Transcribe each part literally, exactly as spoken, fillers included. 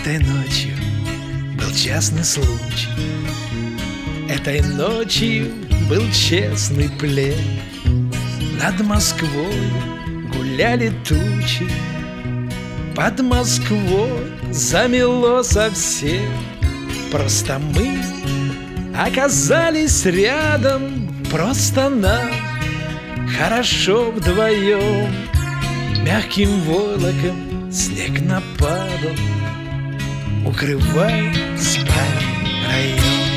Этой ночью был честный случай, этой ночью был честный плен. Над Москвой гуляли тучи, под Москвой замело совсем. Просто мы оказались рядом, просто нам хорошо вдвоем. Мягким войлоком снег нападал, укрывай спальный район.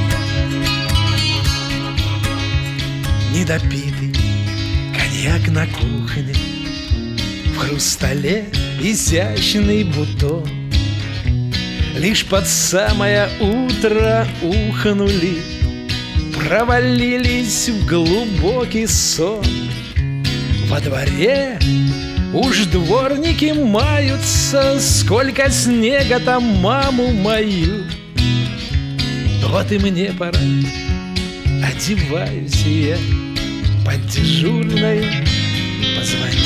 Недопитый коньяк на кухне, в хрустале изящный бутон. Лишь под самое утро ухнули, провалились в глубокий сон. Во дворе уж дворники маются, сколько снега там маму мою. Вот и мне пора, одеваюсь я, под дежурной позвоню.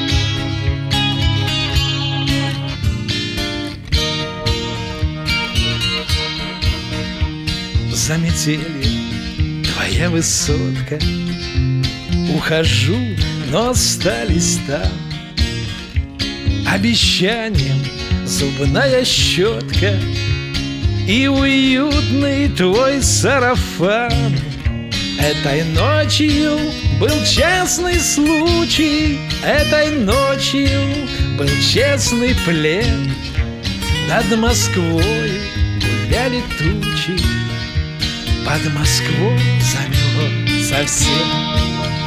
За метелью твоя высотка, ухожу, но остались там. Обещанием зубная щетка и уютный твой сарафан. Этой ночью был честный случай, этой ночью был честный плен. Над Москвой гуляли тучи, под Москвой замело совсем.